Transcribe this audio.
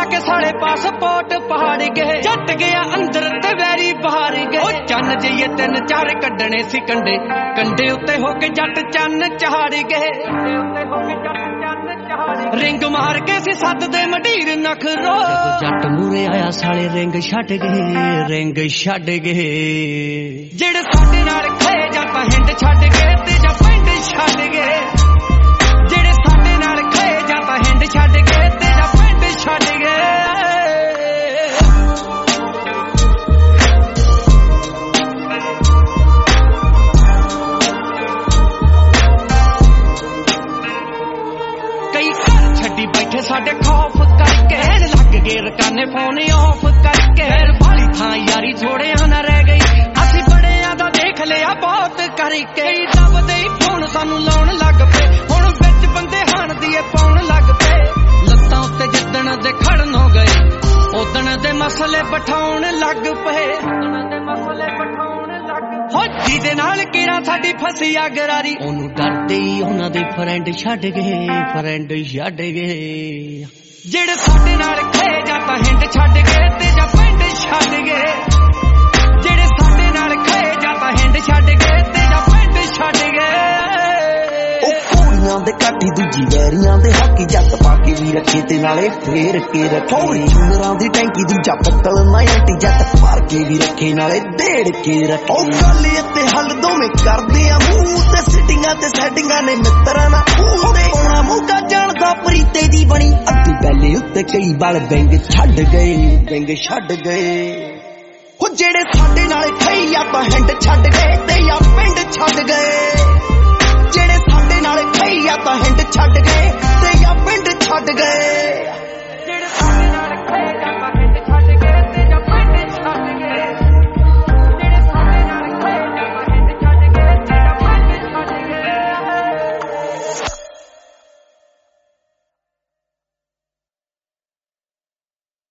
के साले पासपोर्ट पहाड़ गए जट गया अंदर ते वैरी बाहर गए चन जइए 3-4 कड्डने सी कंडे कंडे उत्ते होके जट चन चाड़ गए रिंग मार के सी सद दे मडीर नखरो जट मूरे आया साले रिंग छड्ड गए जेड़े साडे नाल खाए जां तां हिंड छड्ड गए ते जां पिंड छड्ड गए जेड़े साडे नाल खाए जां तां हिंड छड्ड गए ते जां पिंड छड्ड गए कई घर छड्डी बैठे साडे खौफ करके लग गए रकाने फोन ऑफ करके वाली थां यारी थोड़े ना रह गई असी बड़ियां दा देख लिया बहुत करके दबदे फोन सानू लाउण लग पे हुण विच बंदे हाण दिए पाउण लग पे लत्तां उत्ते जिद्दण दे खड़न हो गए उदण दे मसले बिठाउण लग पे हो जिहदे नाल किरा साडी फसी आ गरारी ओनू डरदे ही उहनां दे फ्रेंड छड्ड गए जेड़े साडे नाल खाए जां तां हिंड छड्ड गए ते जां पिंड छड्ड गए जेड़े साडे नाल खाए जां तां हिंड छड्ड गए ते जां पिंड छड्ड गए दे काठी दूजी वैरियां दे हाकी जट पाके भी रखे ते नाले फेर के रखे चुनरां दी टैंकी दूजा पत्तल नायटी जट मार के भी रखे नाले डेढ़ के रखे गल ते हल दोवें करदे आ मूंह ते सिटिंगां ते सैटिंगां ने मित्तरां ना पूरे ओना मुका जानदा प्रीते दी बनी अद्धी बैले उत्ते कई बाल बैंग छड्ड गए हो जेड़े साडे नाल खाई आ तां हिंड छड्ड गए ते या पिंड छड्ड गए जेड़े साडे नाल खाई आ तां हिंड छड्ड गए ते या पिंड छड्ड गए